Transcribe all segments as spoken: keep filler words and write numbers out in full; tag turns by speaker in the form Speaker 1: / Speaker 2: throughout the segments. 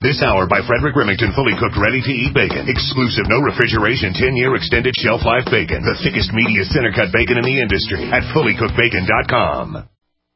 Speaker 1: This hour by Frederick Remington, fully cooked, ready-to-eat bacon. Exclusive, no refrigeration, ten-year extended shelf life bacon. The thickest, meatiest, center-cut bacon in the industry at fully cooked bacon dot com.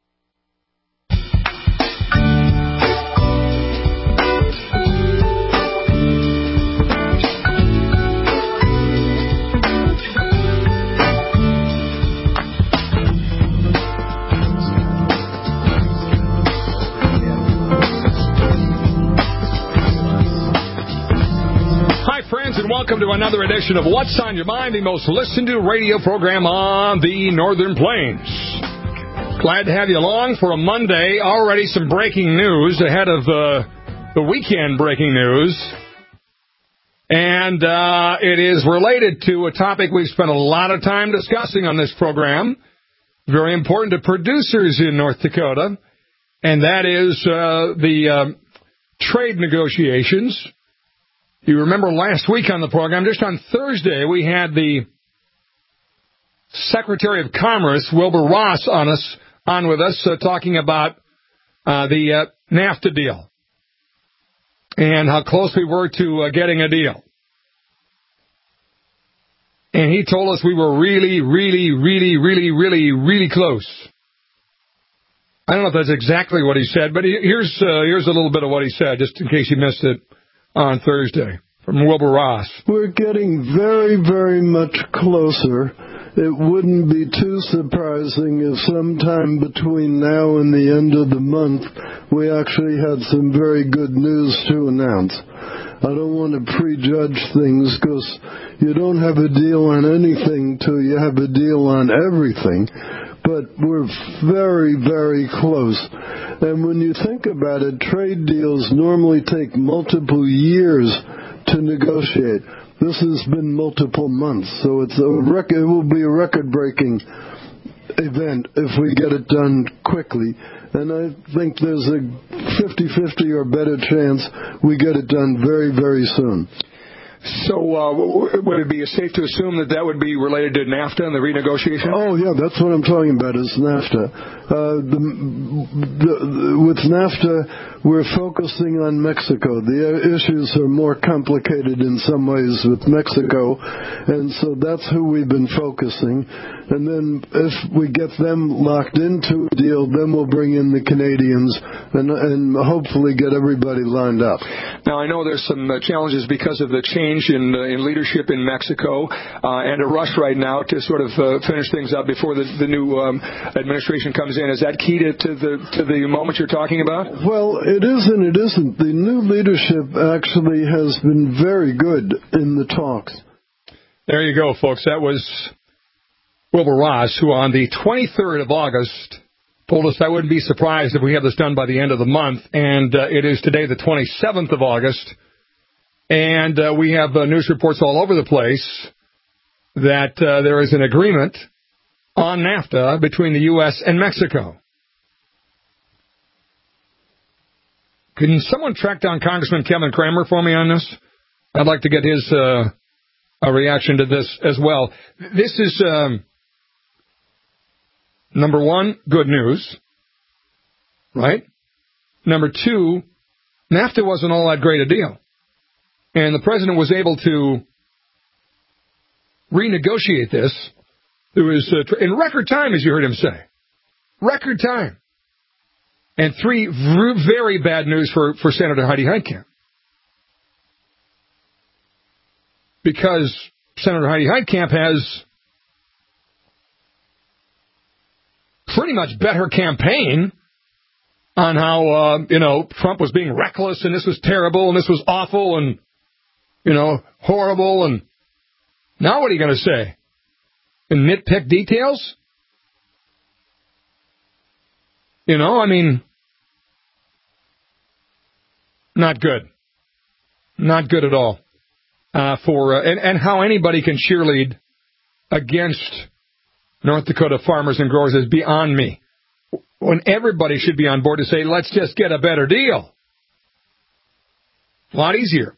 Speaker 2: And welcome to another edition of What's on Your Mind, the most listened to radio program on the Northern Plains. Glad to have you along for a Monday. Already some breaking news ahead of uh, the weekend breaking news. And uh, it is related to a topic we've spent a lot of time discussing on this program. Very important to producers in North Dakota. And that is uh, the uh, trade negotiations. You remember last week on the program, just on Thursday, we had the Secretary of Commerce, Wilbur Ross, on us, on with us, uh, talking about uh, the uh, NAFTA deal and how close we were to uh, getting a deal. And he told us we were really, really, really, really, really, really close. I don't know if that's exactly what he said, but he, here's uh, here's a little bit of what he said, just in case you missed it. On Thursday, from Wilbur Ross.
Speaker 3: We're getting very, very much closer. It wouldn't be too surprising if sometime between now and the end of the month we actually had some very good news to announce. I don't want to prejudge things because you don't have a deal on anything till you have a deal on everything. But we're very, very close. And when you think about it, trade deals normally take multiple years to negotiate. This has been multiple months, so it's a rec- it will be a record-breaking event if we get it done quickly. And I think there's a fifty-fifty or better chance we get it done very, very soon.
Speaker 2: So uh, would it be safe to assume that that would be related to NAFTA and the renegotiation?
Speaker 3: Oh, yeah, that's what I'm talking about is NAFTA. Uh, the, the, with NAFTA, we're focusing on Mexico. The issues are more complicated in some ways with Mexico, and so that's who we've been focusing. And then if we get them locked into a deal, then we'll bring in the Canadians and, and hopefully get everybody lined up.
Speaker 2: Now, I know there's some uh, challenges because of the change in uh, in leadership in Mexico uh, and a rush right now to sort of uh, finish things up before the, the new um, administration comes in. Is that key to, to the to the moment you're talking about?
Speaker 3: Well, it is and it isn't. The new leadership actually has been very good in the talks.
Speaker 2: There you go, folks. That was Wilbur Ross, who on the twenty-third of August told us I wouldn't be surprised if we have this done by the end of the month. And uh, it is today the twenty-seventh of August. And uh, we have uh, news reports all over the place that uh, there is an agreement on NAFTA between the U S and Mexico. Can someone track down Congressman Kevin Cramer for me on this? I'd like to get his uh, a reaction to this as well. This is, um, number one, good news, right? Number two, NAFTA wasn't all that great a deal. And the president was able to renegotiate this. There was uh, in record time, as you heard him say. Record time. And three very bad news for, for Senator Heidi Heitkamp. Because Senator Heidi Heitkamp has pretty much bet her campaign on how, uh, you know, Trump was being reckless and this was terrible and this was awful and, you know, horrible. And now what are you going to say? And nitpick details? You know, I mean, not good. Not good at all. Uh, for uh, and, and how anybody can cheerlead against North Dakota farmers and growers is beyond me. When everybody should be on board to say, let's just get a better deal. A lot easier.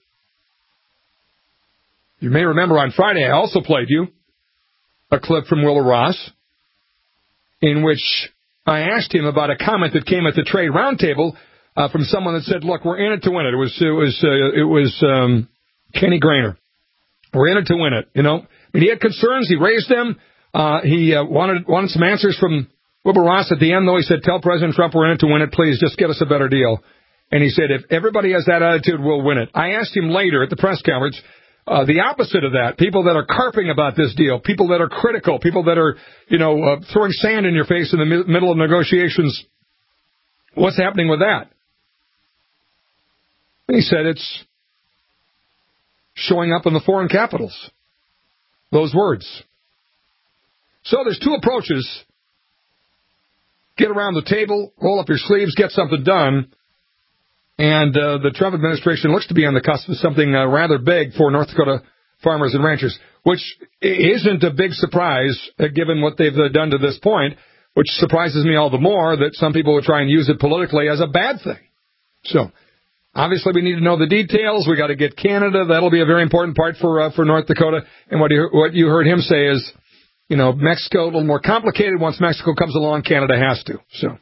Speaker 2: You may remember on Friday I also played you a clip from Wilbur Ross in which I asked him about a comment that came at the trade roundtable uh, from someone that said, look, we're in it to win it. It was, it was, uh, it was um, Kenny Grainer. We're in it to win it, you know. I mean, he had concerns. He raised them. Uh, he uh, wanted wanted some answers from Wilbur Ross at the end, though. He said, tell President Trump we're in it to win it. Please, just get us a better deal. And he said, if everybody has that attitude, we'll win it. I asked him later at the press conference, uh, the opposite of that, people that are carping about this deal, people that are critical, people that are, you know, uh, throwing sand in your face in the mi- middle of negotiations, what's happening with that? And he said, it's showing up in the foreign capitals, those words. So there's two approaches. Get around the table, roll up your sleeves, get something done. And uh, the Trump administration looks to be on the cusp of something uh, rather big for North Dakota farmers and ranchers, which isn't a big surprise uh, given what they've uh, done to this point, which surprises me all the more that some people would try and use it politically as a bad thing. So, obviously, we need to know the details. We got to get Canada. That'll be a very important part for uh, for North Dakota. And what you, what you heard him say is, you know, Mexico, a little more complicated. Once Mexico comes along, Canada has to. So,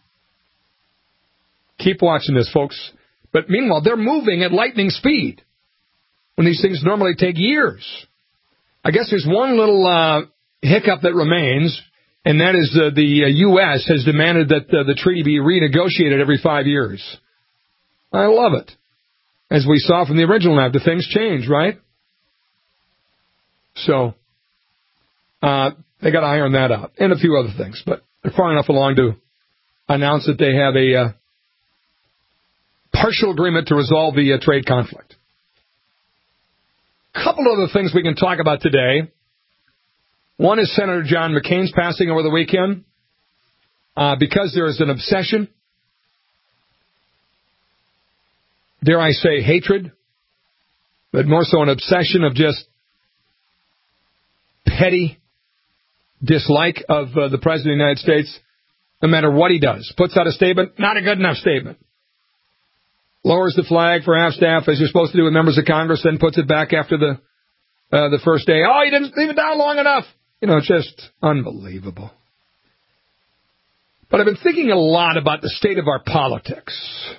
Speaker 2: keep watching this, folks. But meanwhile, they're moving at lightning speed when these things normally take years. I guess there's one little uh, hiccup that remains, and that is uh, the uh, U S has demanded that uh, the treaty be renegotiated every five years. I love it. As we saw from the original NAFTA, things change, right? So, uh, they got to iron that out, and a few other things, but they're far enough along to announce that they have a uh, partial agreement to resolve the uh, trade conflict. A couple other things we can talk about today. One is Senator John McCain's passing over the weekend uh, because there is an obsession, dare I say hatred, but more so an obsession of just petty dislike of uh, the President of the United States, no matter what he does. Puts out a statement, not a good enough statement. Lowers the flag for half-staff, as you're supposed to do with members of Congress, then puts it back after the uh, the first day. Oh, you didn't leave it down long enough. You know, it's just unbelievable. But I've been thinking a lot about the state of our politics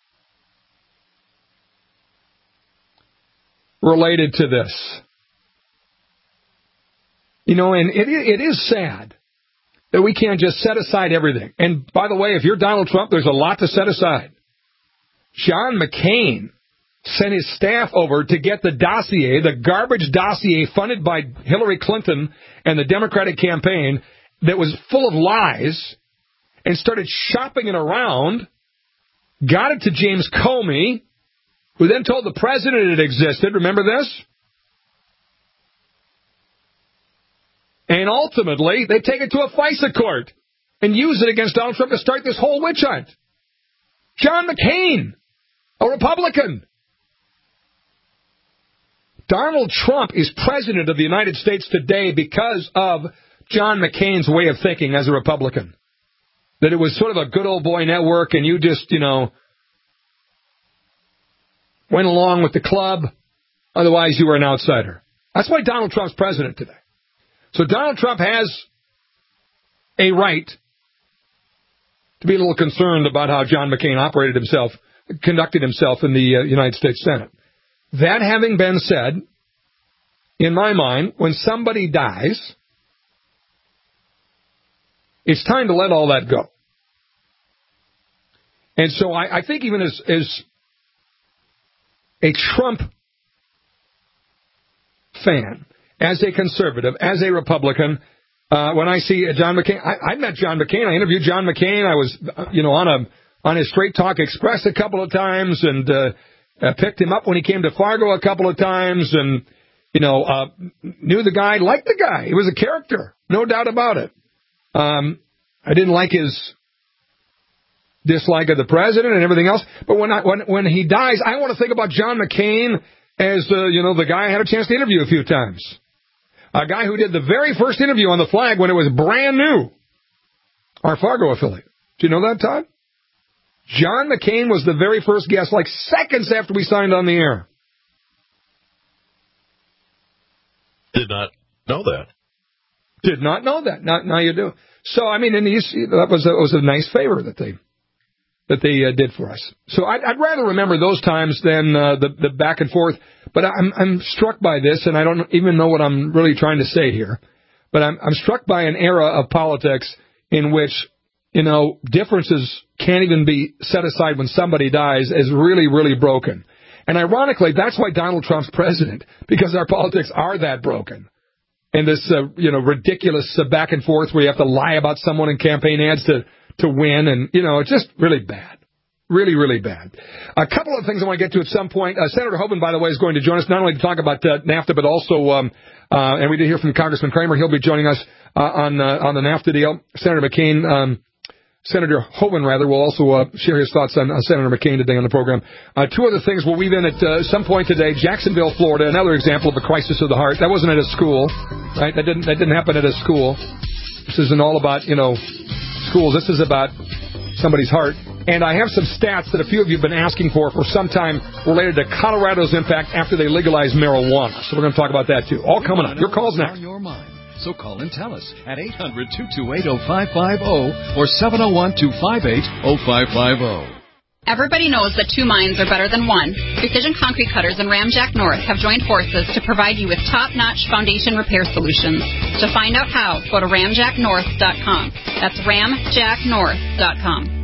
Speaker 2: related to this. You know, and it it is sad that we can't just set aside everything. And by the way, if you're Donald Trump, there's a lot to set aside. John McCain sent his staff over to get the dossier, the garbage dossier funded by Hillary Clinton and the Democratic campaign that was full of lies, and started shopping it around, got it to James Comey, who then told the president it existed. Remember this? And ultimately, they take it to a FISA court and use it against Donald Trump to start this whole witch hunt. John McCain, a Republican. Donald Trump is president of the United States today because of John McCain's way of thinking as a Republican. That it was sort of a good old boy network and you just, you know, went along with the club. Otherwise, you were an outsider. That's why Donald Trump's president today. So Donald Trump has a right to be a little concerned about how John McCain operated himself, conducted himself in the uh, United States Senate. That having been said, in my mind, when somebody dies, it's time to let all that go. And so I, I think even as, as a Trump fan, as a conservative, as a Republican, uh, when I see John McCain, I, I met John McCain. I interviewed John McCain. I was, you know, on a on his Straight Talk Express a couple of times, and uh, uh, picked him up when he came to Fargo a couple of times, and you know, uh, knew the guy, liked the guy. He was a character, no doubt about it. Um, I didn't like his dislike of the president and everything else, but when I, when when he dies, I want to think about John McCain as uh, you know, the guy I had a chance to interview a few times. A guy who did the very first interview on the flag when it was brand new. Our Fargo affiliate. Do you know that, Todd? John McCain was the very first guest, like seconds after we signed on the air.
Speaker 4: Did not know that.
Speaker 2: Did not know that. Now, now you do. So, I mean, and you see, that was a, was a nice favor that they that they uh, did for us. So I'd, I'd rather remember those times than uh, the, the back and forth. But I'm, I'm struck by this, and I don't even know what I'm really trying to say here. But I'm, I'm struck by an era of politics in which, you know, differences can't even be set aside when somebody dies as really, really broken. And ironically, that's why Donald Trump's president, because our politics are that broken. And this, uh, you know, ridiculous uh, back and forth where you have to lie about someone in campaign ads to, to win. And, you know, it's just really bad. Really, really bad. A couple of things I want to get to at some point. Uh, Senator Hoeven, by the way, is going to join us not only to talk about uh, NAFTA, but also, um, uh, and we did hear from Congressman Kramer. He'll be joining us uh, on uh, on the NAFTA deal. Senator McCain, um, Senator Hoeven, rather, will also uh, share his thoughts on uh, Senator McCain today on the program. Uh, two other things we'll weave in at uh, some point today. Jacksonville, Florida, another example of a crisis of the heart. That wasn't at a school, right? That didn't that didn't happen at a school. This isn't all about, you know, schools. This is about somebody's heart. And I have some stats that a few of you have been asking for for some time related to Colorado's impact after they legalized marijuana. So we're going to talk about that, too. All coming up. Your call's next.
Speaker 5: Your mind. So call and tell us at eight hundred, two two eight, oh five five oh or seven oh one, two five eight, oh five five oh.
Speaker 6: Everybody knows that two minds are better than one. Precision Concrete Cutters and Ramjack North have joined forces to provide you with top-notch foundation repair solutions. To find out how, go to ramjack north dot com. That's ramjack north dot com.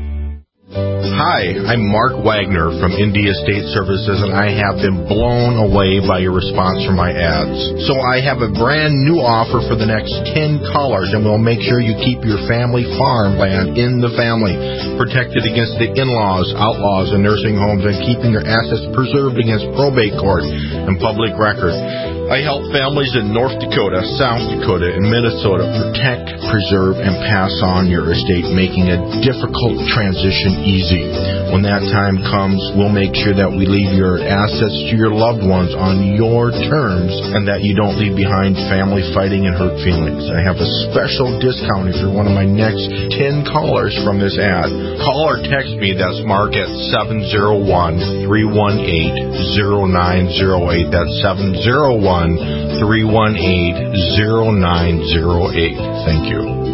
Speaker 7: Hi, I'm Mark Wagner from India State Services, and I have been blown away by your response from my ads. So I have a brand new offer for the next ten callers, and we'll make sure you keep your family farmland in the family, protected against the in-laws, outlaws, and nursing homes, and keeping your assets preserved against probate court and public record. I help families in North Dakota, South Dakota, and Minnesota protect, preserve, and pass on your estate, making a difficult transition easy. When that time comes, we'll make sure that we leave your assets to your loved ones on your terms and that you don't leave behind family fighting and hurt feelings. I have a special discount if you're one of my next ten callers from this ad. Call or text me, that's Mark, at seven oh one, three one eight, oh nine oh eight. That's seven oh one, three one eight, oh nine oh eight. Thank you.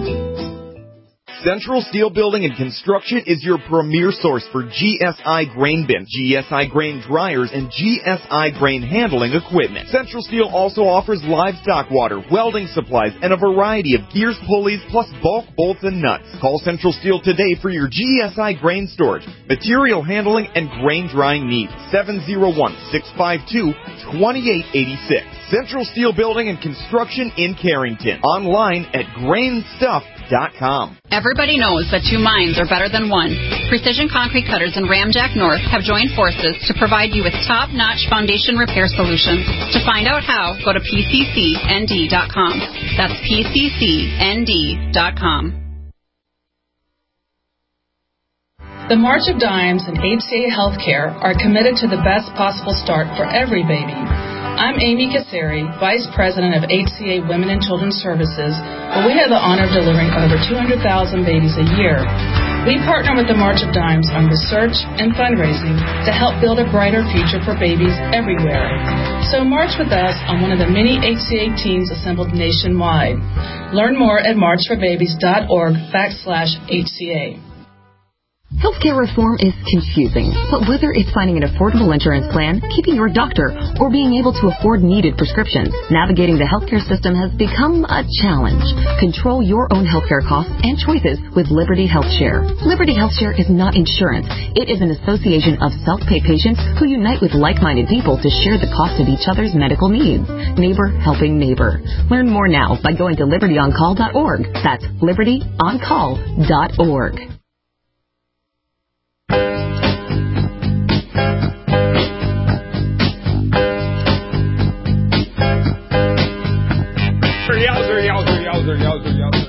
Speaker 8: Central Steel Building and Construction is your premier source for G S I grain bins, G S I grain dryers, and G S I grain handling equipment. Central Steel also offers livestock water, welding supplies, and a variety of gears, pulleys, plus bulk bolts and nuts. Call Central Steel today for your G S I grain storage, material handling, and grain drying needs. seven oh one, six five two, two eight eight six. Central Steel Building and Construction in Carrington. Online at grain stuff dot com.
Speaker 6: Everybody knows that two minds are better than one. Precision Concrete Cutters and Ramjack North have joined forces to provide you with top-notch foundation repair solutions. To find out how, go to P C C N D dot com. That's P C C N D dot com.
Speaker 9: The March of Dimes and H C A Healthcare are committed to the best possible start for every baby. I'm Amy Kasseri, Vice President of H C A Women and Children's Services, where we have the honor of delivering over two hundred thousand babies a year. We partner with the March of Dimes on research and fundraising to help build a brighter future for babies everywhere. So march with us on one of the many H C A teams assembled nationwide. Learn more at march for babies dot org backslash H C A.
Speaker 10: Healthcare reform is confusing, but whether it's finding an affordable insurance plan, keeping your doctor, or being able to afford needed prescriptions, navigating the healthcare system has become a challenge. Control your own healthcare costs and choices with Liberty HealthShare. Liberty HealthShare is not insurance. It is an association of self-pay patients who unite with like-minded people to share the cost of each other's medical needs. Neighbor helping neighbor. Learn more now by going to liberty on call dot org. That's liberty on call dot org.
Speaker 2: Yowzer, yowzer, yowzer, yowzer, yowzer.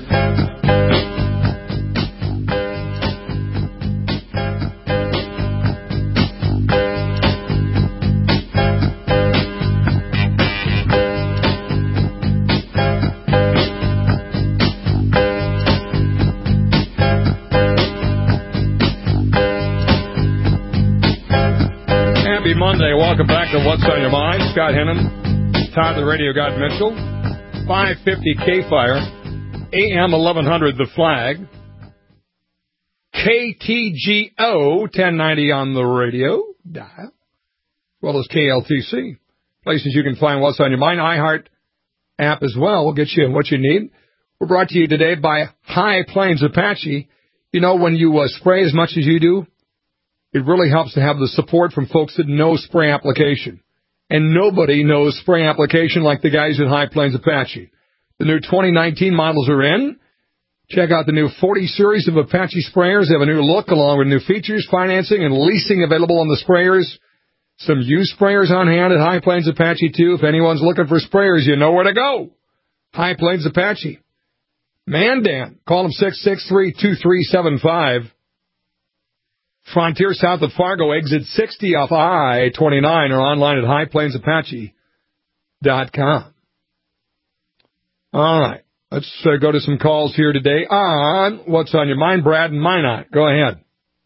Speaker 2: Happy Monday. Welcome back to What's on Your Mind. Scott Hennon, Todd the Radio God Mitchell. five fifty K-Fire, A M eleven hundred The Flag. K T G O ten ninety on the radio dial, as well as K L T C. Places you can find what's on your mind. iHeart app as well will get you what you need. We're brought to you today by High Plains Apache. You know, when you uh, spray as much as you do, it really helps to have the support from folks that know spray application. And nobody knows spray application like the guys at High Plains Apache. The new twenty nineteen models are in. Check out the new forty series of Apache sprayers. They have a new look along with new features, financing, and leasing available on the sprayers. Some used sprayers on hand at High Plains Apache, too. If anyone's looking for sprayers, you know where to go. High Plains Apache. Mandan. Call them six six three, two three seven five. Frontier south of Fargo, exit sixty off I twenty-nine, or online at high plains apache dot com. All right. Let's uh, go to some calls here today on What's on Your Mind, Brad and Minot. Go ahead.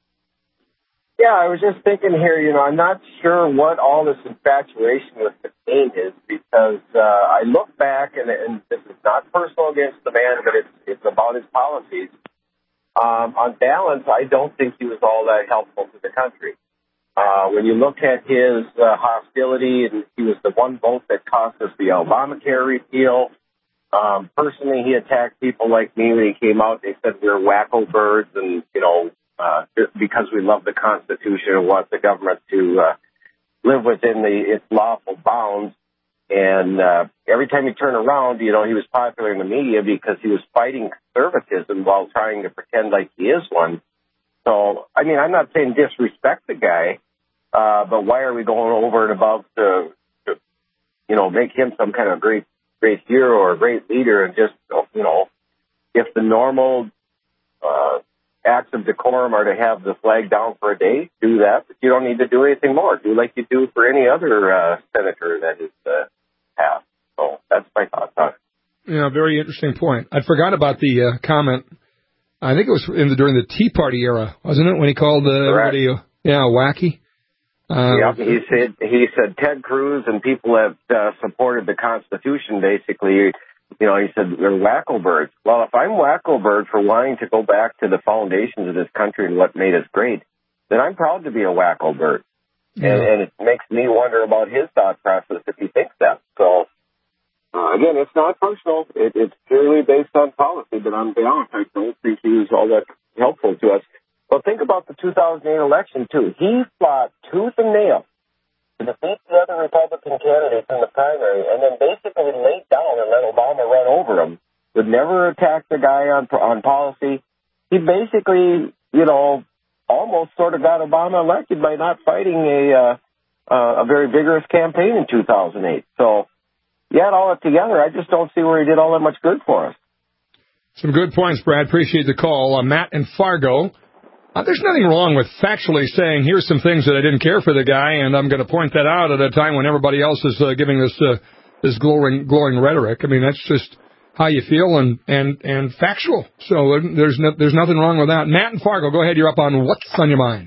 Speaker 11: Yeah, I was just thinking here, you know, I'm not sure what all this infatuation with McCain is, because uh, I look back, and, and this is not personal against the man, but it's, it's about his policies. Um, on balance, I don't think he was all that helpful to the country. Uh, when you look at his uh, hostility, and he was the one vote that cost us the Obamacare repeal. Um, personally, he attacked people like me when he came out. They said we were wacko birds, and, you know, uh, just because we love the Constitution and want the government to uh, live within the its lawful bounds. And uh, every time you turn around, you know, he was popular in the media because he was fighting conservatism while trying to pretend like he is one. So, I mean, I'm not saying disrespect the guy, uh, but why are we going over and above to, to, you know, make him some kind of great, great hero or a great leader? And just, you know, if the normal uh, acts of decorum are to have the flag down for a day, do that. But you don't need to do anything more. Do like you do for any other uh, senator that is uh, passed. So that's my thoughts on it.
Speaker 2: Yeah, very interesting point. I forgot about the uh, comment. I think it was in the, during the Tea Party era, wasn't it, when he called uh, everybody, uh, yeah, wacky? Uh,
Speaker 11: yeah, he said he said Ted Cruz and people that uh, supported the Constitution, basically, you know, he said they're wacko birds. Well, if I'm wacko bird for wanting to go back to the foundations of this country and what made us great, then I'm proud to be a wacko bird. Yeah. And, and it makes me wonder about his thought process if he thinks that. So, uh, again, it's not personal. It, it's purely based on policy, but on balance, I don't think he was all that helpful to us. Well, think about the two thousand eight election, too. He fought tooth and nail to defeat the other Republican candidates in the primary, and then basically laid down and let Obama run over him. Would never attack the guy on on policy. He basically, you know, almost sort of got Obama elected by not fighting a uh, uh, a very vigorous campaign in two thousand eight. So, you add all it together, I just don't see where he did all that much good for us.
Speaker 2: Some good points, Brad. Appreciate the call. Uh, Matt in Fargo. Uh, there's nothing wrong with factually saying, here's some things that I didn't care for the guy, and I'm going to point that out at a time when everybody else is uh, giving this uh, this glowing glowing rhetoric. I mean, that's just how you feel and and, and factual. So there's no, there's nothing wrong with that. Matt in Fargo, go ahead. You're up on What's on Your Mind.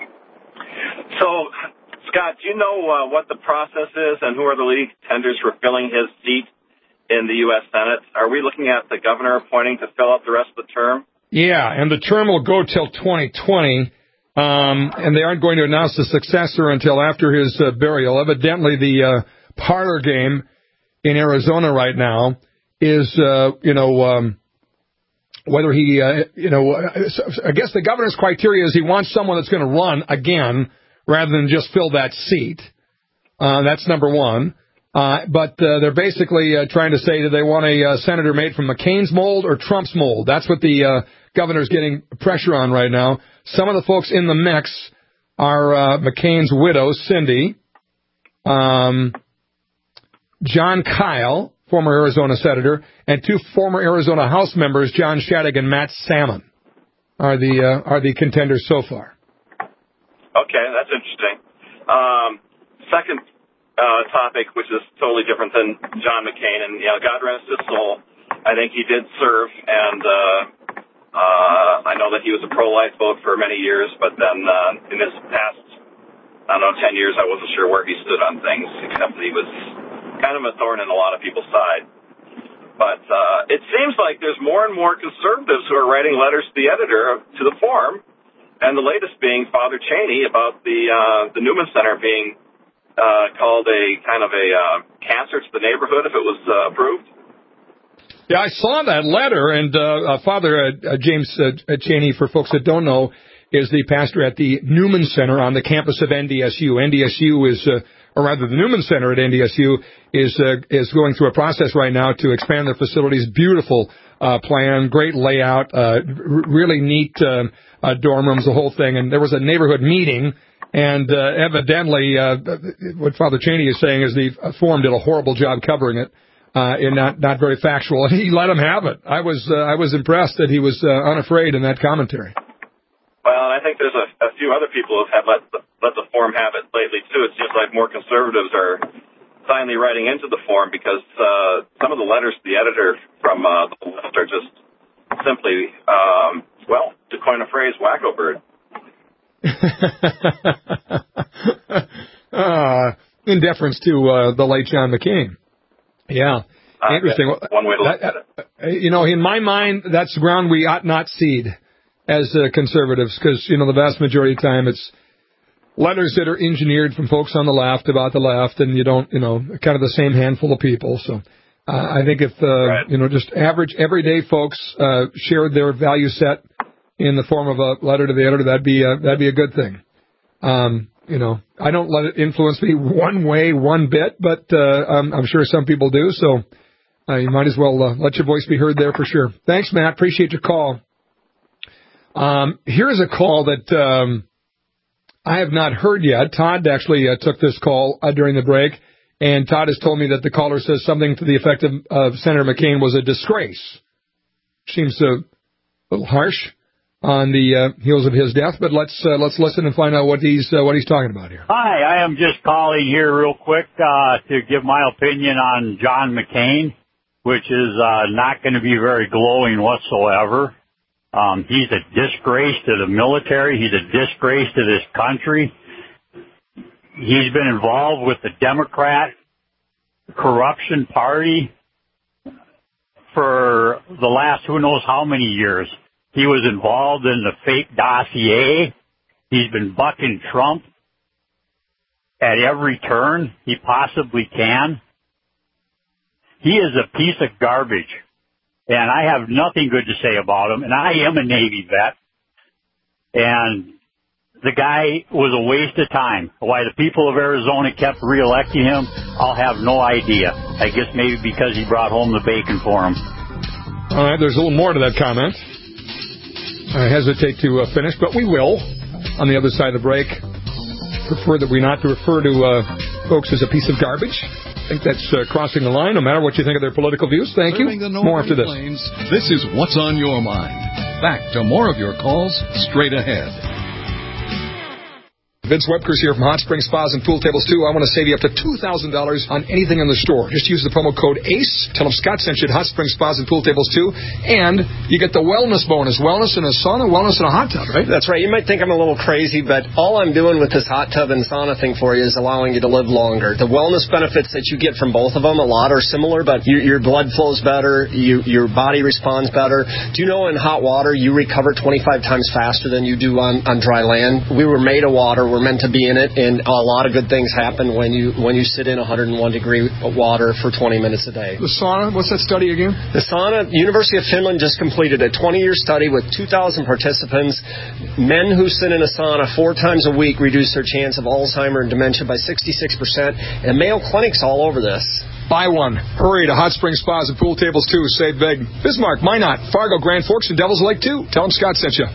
Speaker 12: So, Scott, do you know uh, what the process is and who are the leading contenders for filling his seat in the U S Senate? Are we looking at the governor appointing to fill out the rest of the term?
Speaker 2: Yeah, and the term will go till twenty twenty, um, and they aren't going to announce the successor until after his uh, burial. Evidently, the uh, parlor game in Arizona right now is, uh, you know, um, whether he, uh, you know, I guess the governor's criteria is he wants someone that's going to run again rather than just fill that seat. Uh, that's number one. Uh, but uh, they're basically uh, trying to say that they want a uh, senator made from McCain's mold or Trump's mold. That's what the uh, governor's getting pressure on right now. Some of the folks in the mix are uh, McCain's widow, Cindy, um, John Kyle, former Arizona senator, and two former Arizona House members, John Shadegg and Matt Salmon, are the uh, are the contenders so far.
Speaker 12: Okay, that's interesting. Um, second. Uh, topic, which is totally different than John McCain, and you know, God rest his soul. I think he did serve, and uh, uh, I know that he was a pro-life vote for many years, but then uh, in his past, I don't know, ten years, I wasn't sure where he stood on things, except that he was kind of a thorn in a lot of people's side. But uh, it seems like there's more and more conservatives who are writing letters to the editor to the Forum and the latest being Father Cheney about the uh, the Newman Center being uh, called a kind of a uh, cancer to the neighborhood if it was uh, approved.
Speaker 2: Yeah, I saw that letter, and uh, uh, Father uh, uh, James uh, Cheney, for folks that don't know, is the pastor at the Newman Center on the campus of N D S U. N D S U is, uh, or rather the Newman Center at N D S U is uh, is going through a process right now to expand their facilities. Beautiful uh, plan, great layout, uh, r- really neat uh, uh, dorm rooms, the whole thing. And there was a neighborhood meeting, and uh, evidently uh, what Father Cheney is saying is the forum did a horrible job covering it. Uh, and not, not very factual. He let him have it. I was, uh, I was impressed that he was, uh, unafraid in that commentary.
Speaker 12: Well, and I think there's a, a few other people who have let the, let the forum have it lately, too. It seems like more conservatives are finally writing into the forum because, uh, some of the letters to the editor from, uh, the left are just simply, um, well, to coin a phrase, wacko bird.
Speaker 2: uh, in deference to, uh, the late John McCain. Yeah,
Speaker 12: uh,
Speaker 2: interesting.
Speaker 12: One way to look
Speaker 2: that,
Speaker 12: at it.
Speaker 2: You know, in my mind, that's the ground we ought not cede as uh, conservatives, because, you know, the vast majority of the time it's letters that are engineered from folks on the left about the left, and you don't, you know, kind of the same handful of people. So uh, I think if, uh, right. you know, just average, everyday folks uh, shared their value set in the form of a letter to the editor, that'd be a, that'd be a good thing. Um, You know, I don't let it influence me one way, one bit, but uh, I'm, I'm sure some people do. So uh, you might as well uh, let your voice be heard there for sure. Thanks, Matt. Appreciate your call. Um, here's a call that um, I have not heard yet. Todd actually uh, took this call uh, during the break, and Todd has told me that the caller says something to the effect of, of Senator McCain was a disgrace. Seems a little harsh on the uh, heels of his death, but let's uh, let's listen and find out what he's uh, what he's talking about here.
Speaker 13: Hi, I am just calling here real quick uh, to give my opinion on John McCain, which is uh, not going to be very glowing whatsoever. Um, he's a disgrace to the military. He's a disgrace to this country. He's been involved with the Democrat corruption party for the last who knows how many years. He was involved in the fake dossier. He's been bucking Trump at every turn he possibly can. He is a piece of garbage, and I have nothing good to say about him, and I am a Navy vet, and the guy was a waste of time. Why the people of Arizona kept reelecting him, I'll have no idea. I guess maybe because he brought home the bacon for him.
Speaker 2: All right, there's a little more to that comment. I hesitate to uh, finish, but we will on the other side of the break. Prefer that we not to refer to uh, folks as a piece of garbage. I think that's uh, crossing the line, no matter what you think of their political views. Thank
Speaker 5: Serving
Speaker 2: you.
Speaker 5: The
Speaker 2: more after this.
Speaker 5: Plains, this is What's on Your Mind. Back to more of your calls straight ahead.
Speaker 2: Vince Webkers here from Hot Springs Spas and Pool Tables, too. I want to save you up to two thousand dollars on anything in the store. Just use the promo code ACE. Tell them Scott sent you at Hot Springs Spas and Pool Tables, too. And you get the wellness bonus. Wellness in a sauna, wellness in a hot tub, right?
Speaker 14: That's right. You might think I'm a little crazy, but all I'm doing with this hot tub and sauna thing for you is allowing you to live longer. The wellness benefits that you get from both of them, a lot are similar, but your, your blood flows better, you, your body responds better. Do you know in hot water you recover twenty-five times faster than you do on, on dry land? We were made of water. We're meant to be in it. And a lot of good things happen when you when you sit in one hundred one degree water for twenty minutes a day.
Speaker 2: The sauna, what's that study again?
Speaker 14: The sauna, University of Finland just completed a twenty-year study with two thousand participants. Men who sit in a sauna four times a week reduce their chance of Alzheimer's and dementia by sixty-six percent. And Mayo Clinic's all over this.
Speaker 2: Buy one. Hurry to Hot Springs Spas and Pool Tables, too. Save big. Bismarck, Minot, Fargo, Grand Forks, and Devil's Lake, too. Tell them Scott sent you.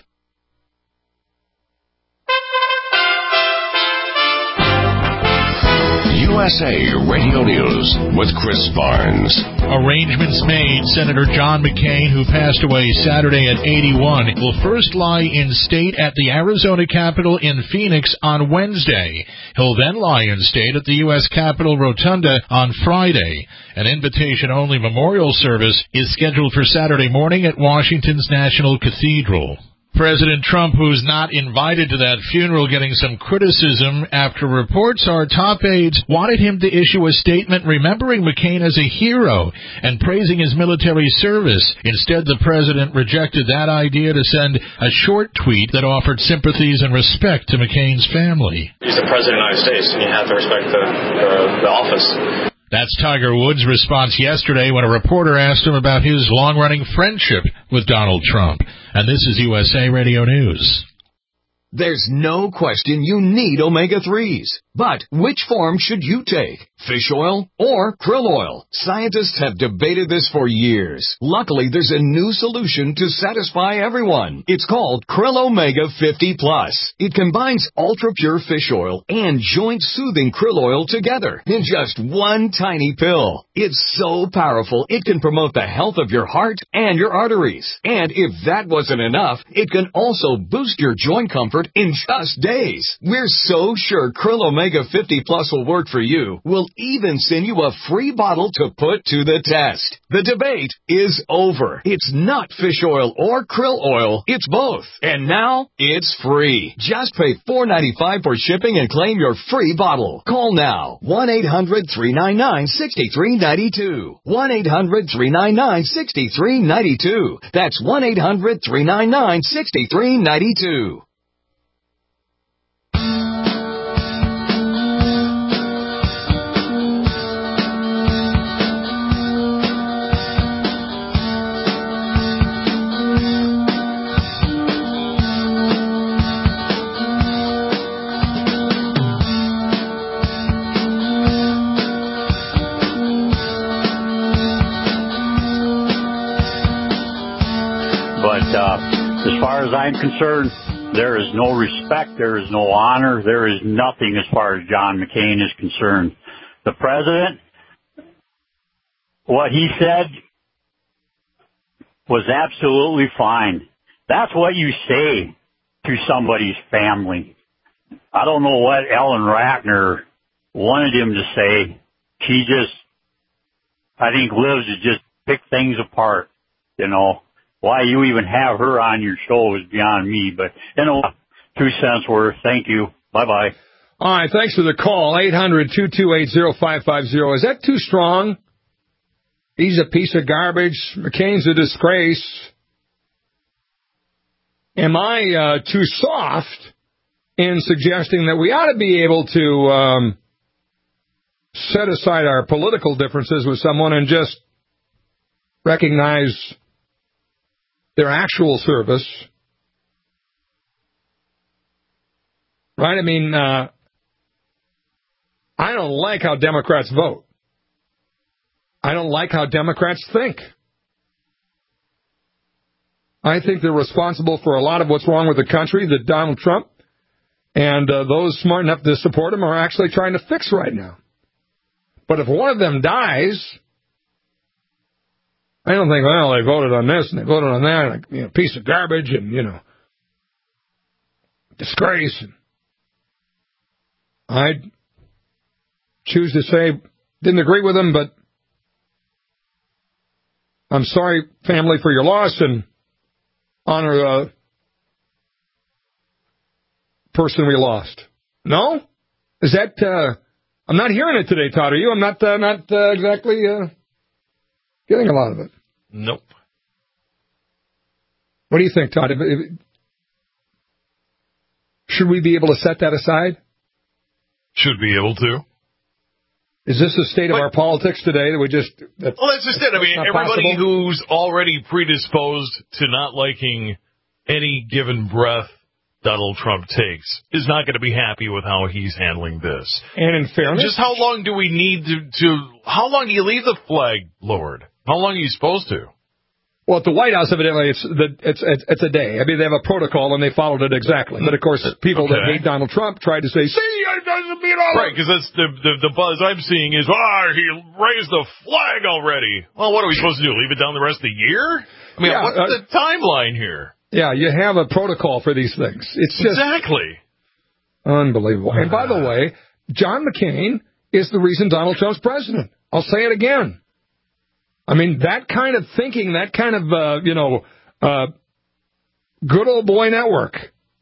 Speaker 1: U S A Radio News with Chris Barnes.
Speaker 15: Arrangements made. Senator John McCain, who passed away Saturday at eighty-one, will first lie in state at the Arizona Capitol in Phoenix on Wednesday. He'll then lie in state at the U S Capitol Rotunda on Friday. An invitation-only memorial service is scheduled for Saturday morning at Washington's National Cathedral. President Trump, who's not invited to that funeral, getting some criticism after reports are top aides wanted him to issue a statement remembering McCain as a hero and praising his military service. Instead, the president rejected that idea to send a short tweet that offered sympathies and respect to McCain's family.
Speaker 16: He's the president of the United States, and you have to respect the, the, the office.
Speaker 15: That's Tiger Woods' response yesterday when a reporter asked him about his long-running friendship with Donald Trump. And this is U S A Radio News.
Speaker 17: There's no question you need omega threes. But which form should you take? Fish oil or krill oil? Scientists have debated this for years. Luckily, there's a new solution to satisfy everyone. It's called Krill Omega fifty plus. It combines ultra-pure fish oil and joint-soothing krill oil together in just one tiny pill. It's so powerful, it can promote the health of your heart and your arteries. And if that wasn't enough, it can also boost your joint comfort in just days. We're so sure Krill Omega fifty plus will work for you. We'll even send you a free bottle to put to the test. The debate is over. It's not fish oil or krill oil. It's both. And now it's free. Just pay four dollars and ninety-five cents for shipping and claim your free bottle. Call now. one eight hundred three nine nine six three nine two. one eight hundred three nine nine six three nine two. That's one eight hundred three nine nine six three nine two.
Speaker 13: As far as I'm concerned, there is no respect, there is no honor, there is nothing as far as John McCain is concerned. The president, what he said was absolutely fine. That's what you say to somebody's family. I don't know what Ellen Ratner wanted him to say. She just, I think, lives to just pick things apart, you know. Why you even have her on your show is beyond me, but you know, two cents worth. Thank you. Bye-bye.
Speaker 2: All right, thanks for the call. eight hundred two two eight oh five five oh. Is that too strong? He's a piece of garbage. McCain's a disgrace. Am I uh, too soft in suggesting that we ought to be able to um, set aside our political differences with someone and just recognize their actual service? Right? I mean, uh, I don't like how Democrats vote. I don't like how Democrats think. I think they're responsible for a lot of what's wrong with the country that Donald Trump and uh, those smart enough to support him are actually trying to fix right now. But if one of them dies, I don't think, well, they voted on this and they voted on that, and, you know, piece of garbage and, you know, disgrace. And I'd choose to say, didn't agree with them, but I'm sorry, family, for your loss, and honor the person we lost. No? Is that, uh, I'm not hearing it today, Todd, are you? I'm not, uh, not uh, exactly, uh, getting a lot of it.
Speaker 4: Nope.
Speaker 2: What do you think, Todd? Should we be able to set that aside?
Speaker 4: Should be able to.
Speaker 2: Is this the state of
Speaker 4: but,
Speaker 2: our politics today that we just... That,
Speaker 4: well, that's just it. I mean, everybody
Speaker 2: possible?
Speaker 4: who's already predisposed to not liking any given breath Donald Trump takes is not going to be happy with how he's handling this.
Speaker 2: And in fairness...
Speaker 4: Just how long do we need to... to how long do you leave the flag lowered? How long are you supposed to?
Speaker 2: Well, at the White House, evidently, it's the, it's, it's it's a day. I mean, they have a protocol, and they followed it exactly. But, of course, people okay. that hate Donald Trump tried to say, see, it doesn't mean all
Speaker 4: right, because that's the, the, the buzz I'm seeing is, ah, oh, he raised the flag already. Well, what are we supposed to do, leave it down the rest of the year? I mean, yeah, what's uh, the timeline here?
Speaker 2: Yeah, you have a protocol for these things. It's just
Speaker 4: exactly
Speaker 2: unbelievable. And, by the way, John McCain is the reason Donald Trump's president. I'll say it again. I mean, that kind of thinking, that kind of, uh, you know, uh, Good old boy network.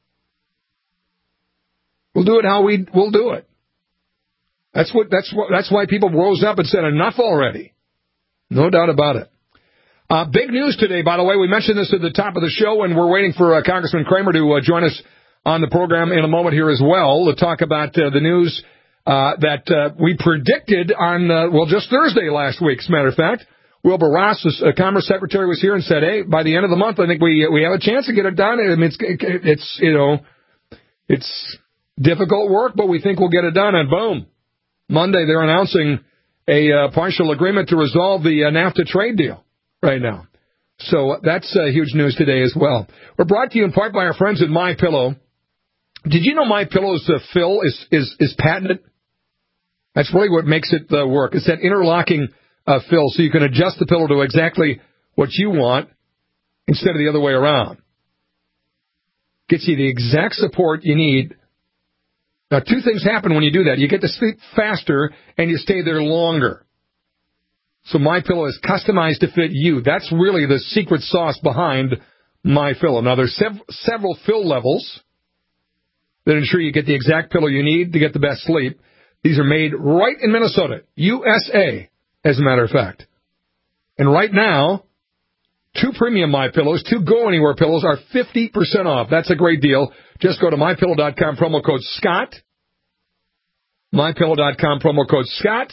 Speaker 2: We'll do it how we will do it. That's what. That's what. That's why people rose up and said enough already. No doubt about it. Uh, big news today, by the way. We mentioned this at the top of the show, and we're waiting for uh, Congressman Kramer to uh, join us on the program in a moment here as well to talk about uh, the news uh, that uh, we predicted on, uh, well, just Thursday last week, as a matter of fact. Wilbur Ross, the uh, Commerce Secretary, was here and said, hey, by the end of the month, I think we we have a chance to get it done. I mean, it's, it's you know, it's difficult work, but we think we'll get it done. And boom, Monday they're announcing a uh, partial agreement to resolve the uh, NAFTA trade deal right now. So that's uh, huge news today as well. We're brought to you in part by our friends at MyPillow. Did you know MyPillow's uh, fill is, is, is patented? That's really what makes it uh, work. It's that interlocking uh, fill, so you can adjust the pillow to exactly what you want instead of the other way around. Gets you the exact support you need. Now, two things happen when you do that. You get to sleep faster, and you stay there longer. So MyPillow is customized to fit you. That's really the secret sauce behind MyPillow. Now, there's sev- several fill levels that ensure you get the exact pillow you need to get the best sleep. These are made right in Minnesota, U S A, as a matter of fact. And right now, two premium MyPillows, two go-anywhere pillows are fifty percent off. That's a great deal. Just go to my pillow dot com, promo code Scott. my pillow dot com, promo code Scott.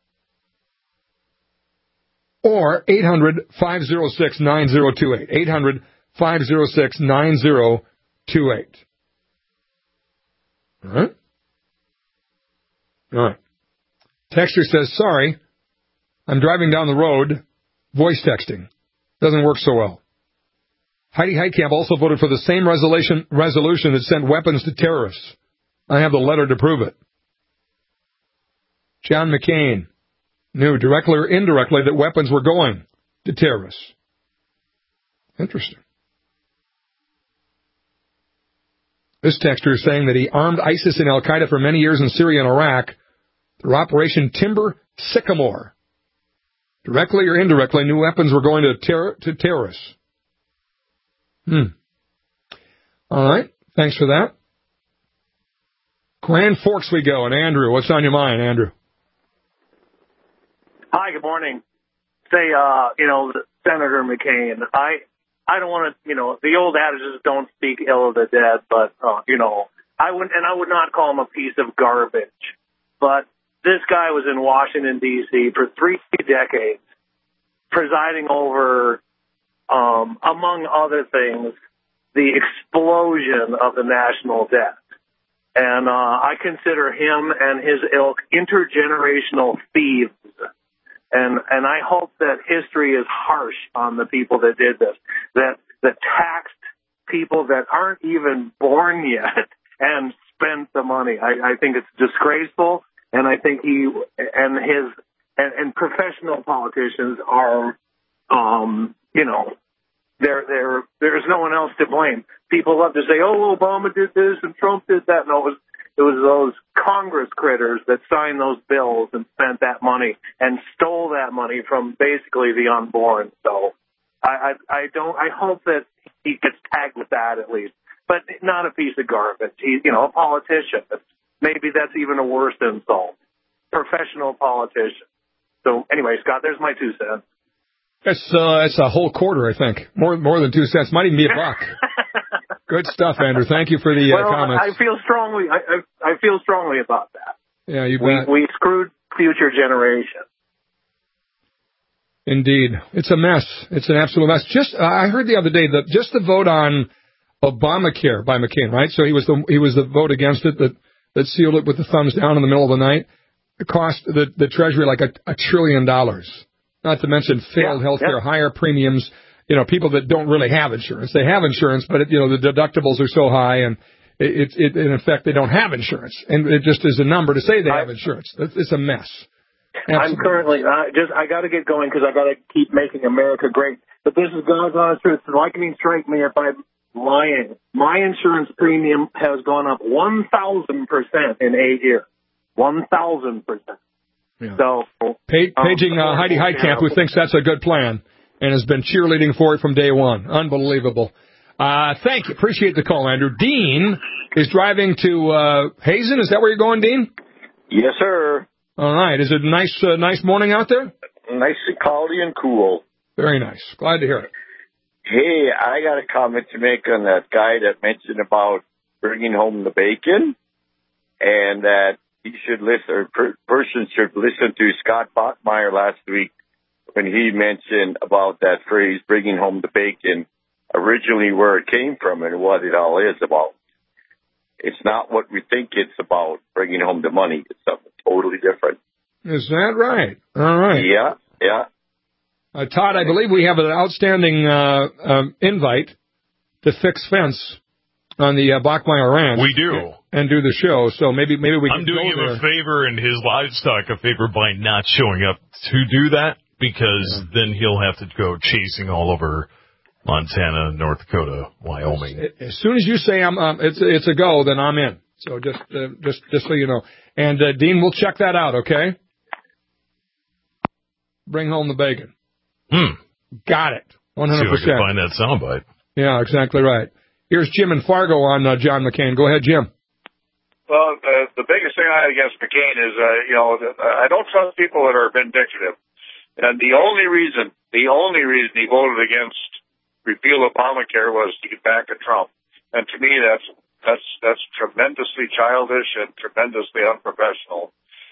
Speaker 2: Or eight hundred, five oh six, nine oh two eight. eight hundred, five oh six, nine oh two eight. All right? All right. Texter says, sorry, I'm driving down the road, voice texting. Doesn't work so well. Heidi Heitkamp also voted for the same resolution, resolution that sent weapons to terrorists. I have the letter to prove it. John McCain knew directly or indirectly that weapons were going to terrorists. Interesting. This texter is saying that he armed ISIS and Al-Qaeda for many years in Syria and Iraq through Operation Timber Sycamore. Directly or indirectly, new weapons were going to, ter- to terrorists. Hmm. All right. Thanks for that. Grand Forks we go. And Andrew, what's on your mind, Andrew?
Speaker 18: Hi, good morning. Say, uh, you know, Senator McCain, I I don't want to, you know, the old adage is don't speak ill of the dead, but, uh, you know, I would, and I would not call him a piece of garbage. But this guy was in Washington, D C for three decades, presiding over, um, among other things, the explosion of the national debt. And uh, I consider him and his ilk intergenerational thieves. And and I hope that history is harsh on the people that did this, that that taxed people that aren't even born yet and spent the money. I, I think it's disgraceful, and I think he and his and, and professional politicians are, um, you know, there there there's no one else to blame. People love to say, "Oh, Obama did this and Trump did that." No, it was it was those Congress critters that signed those bills and spent that money and stole that money from basically the unborn. So I I, I don't I hope that he gets tagged with that at least, but not a piece of garbage. He's you know a politician. Maybe that's even a worse insult. Professional politician. So anyway, Scott, there's my two cents.
Speaker 2: It's uh, it's a whole quarter, I think. More more than two cents. Might even be a buck. Good stuff, Andrew. Thank you for the uh,
Speaker 18: well,
Speaker 2: comments.
Speaker 18: I feel strongly. I, I, I feel strongly about that.
Speaker 2: Yeah, you
Speaker 18: we,
Speaker 2: bet.
Speaker 18: We screwed future generations.
Speaker 2: Indeed, it's a mess. It's an absolute mess. Just uh, I heard the other day that just the vote on Obamacare by McCain, right? So he was the he was the vote against it that that sealed it with the thumbs down in the middle of the night. It cost the the Treasury like a, a trillion dollars. Not to mention failed
Speaker 18: yeah,
Speaker 2: health care,
Speaker 18: yeah.
Speaker 2: higher premiums. You know, people that don't really have insurance. They have insurance, but, it, you know, the deductibles are so high, and it, it, it, in effect, they don't have insurance. And it just is a number to say they have insurance. It's a mess. Absolutely.
Speaker 18: I'm currently, uh, just, I got to get going because I got to keep making America great. But this is God's honest truth. So lightning strike me if I'm lying. My insurance premium has gone up one thousand percent in eight years. one thousand percent.
Speaker 2: Yeah.
Speaker 18: So,
Speaker 2: pa- paging uh, Heidi Heitkamp, who thinks that's a good plan and has been cheerleading for it from day one. Unbelievable. Uh, thank you. Appreciate the call, Andrew. Dean is driving to uh, Hazen. Is that where you're going, Dean?
Speaker 19: Yes, sir.
Speaker 2: All right. Is it a nice, uh, nice morning out there?
Speaker 19: Nice and cloudy and cool.
Speaker 2: Very nice. Glad to hear it.
Speaker 19: Hey, I got a comment to make on that guy that mentioned about bringing home the bacon, and that he should listen, or per, person should listen to Scott Bachmeyer last week when he mentioned about that phrase, bringing home the bacon, originally where it came from and what it all is about. It's not what we think it's about, bringing home the money. It's something totally different.
Speaker 2: Is that right? All right.
Speaker 19: Yeah, yeah.
Speaker 2: Uh, Todd, I believe we have an outstanding uh, um, invite to fix fence on the uh, Bachmeyer Ranch.
Speaker 4: We do.
Speaker 2: And do the show, so maybe maybe we can
Speaker 4: I'm doing
Speaker 2: go
Speaker 4: him
Speaker 2: there.
Speaker 4: a favor and his livestock a favor by not showing up to do that, because yeah. then he'll have to go chasing all over Montana, North Dakota, Wyoming.
Speaker 2: As, as soon as you say I'm, um, it's it's a go, then I'm in. So just uh, just just so you know. And uh, Dean, we'll check that out, okay? Bring home the bacon.
Speaker 4: Hmm.
Speaker 2: Got it. One hundred percent.
Speaker 4: See if I can find that soundbite.
Speaker 2: Yeah, exactly right. Here's Jim in Fargo on uh, John McCain. Go ahead, Jim.
Speaker 20: Well, uh, the biggest thing I have against McCain is, uh, you know, I don't trust people that are vindictive. And the only reason, the only reason he voted against repeal Obamacare was to get back at Trump. And to me, that's, that's, that's tremendously childish and tremendously unprofessional.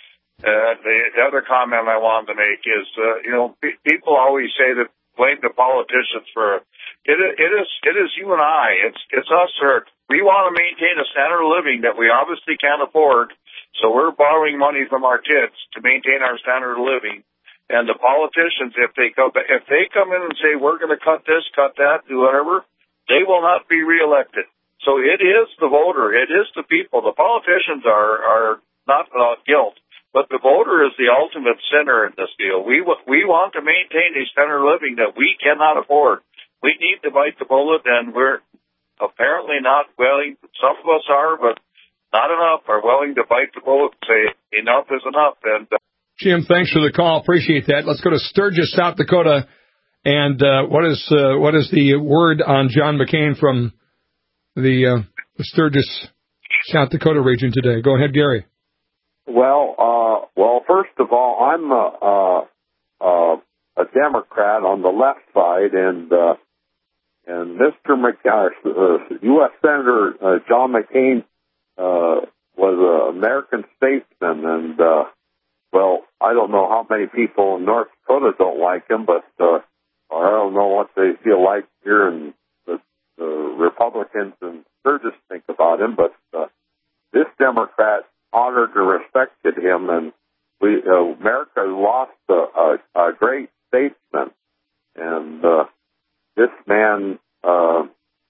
Speaker 20: And the, the other comment I wanted to make is, uh, you know, pe- people always say that blame the politicians for it. It is, it is you and I. It's, it's us, sir. We want to maintain a standard of living that we obviously can't afford, so we're borrowing money from our kids to maintain our standard of living. And the politicians, if they come, if they come in and say we're going to cut this, cut that, do whatever, they will not be reelected. So it is the voter, it is the people. The politicians are are not uh, guilt, but the voter is the ultimate sinner in this deal. We we want to maintain a standard of living that we cannot afford. We need to bite the bullet, and we're apparently not willing, some of us are, but not enough are willing to bite the bullet and say enough is enough. And uh,
Speaker 2: Jim, thanks for the call. Appreciate that. Let's go to Sturgis, South Dakota. And uh, what is uh, what is the word on John McCain from the, uh, the Sturgis, South Dakota region today? Go ahead, Gary.
Speaker 21: Well, uh, well, first of all, I'm a, a, a Democrat on the left side, and uh, And Mister McCain, uh, U S Senator uh, John McCain uh, was an American statesman, and, uh, well, I don't know how many people in North Dakota don't like him, but uh, I don't know what they feel like here in the, the Republicans and Sturgis think about him, but uh, this Democrat honored and respected him, and we uh, America lost a, a, a great statesman, and uh, this man uh,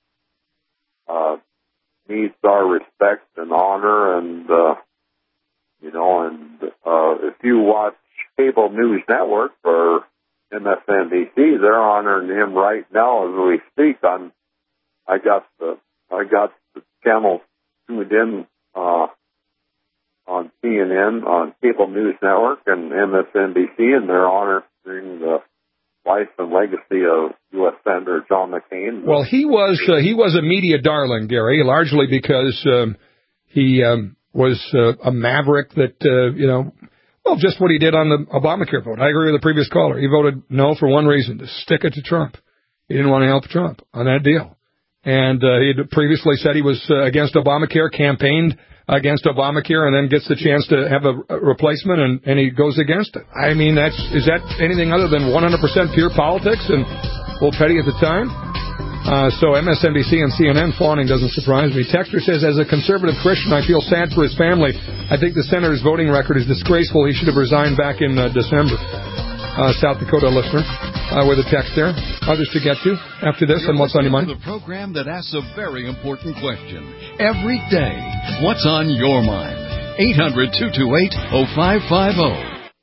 Speaker 21: uh, needs our respect and honor, and uh, you know, and uh, if you watch Cable News Network or M S N B C, they're honoring him right now as we speak. On I got the I got the channel tuned in uh, on C N N, on Cable News Network, and M S N B C, and they're honoring the life and legacy of U S Senator John McCain.
Speaker 2: Well, he was uh, he was a media darling, Gary, largely because um, he um, was uh, a maverick that, uh, you know, well, just what he did on the Obamacare vote. I agree with the previous caller. He voted no for one reason, to stick it to Trump. He didn't want to help Trump on that deal. And uh, he had previously said he was uh, against Obamacare, campaigned against Obamacare, and then gets the chance to have a, a replacement, and, and he goes against it. I mean, that's is that anything other than one hundred percent pure politics and a little petty at the time? Uh, so M S N B C and C N N fawning doesn't surprise me. Texter says, as a conservative Christian, I feel sad for his family. I think the senator's voting record is disgraceful. He should have resigned back in uh, December. Uh, South Dakota listener uh, with a text there. Others to get to after this and what's on your mind.
Speaker 5: The program that asks a very important question every day. What's on your mind? eight hundred two two eight oh five five oh.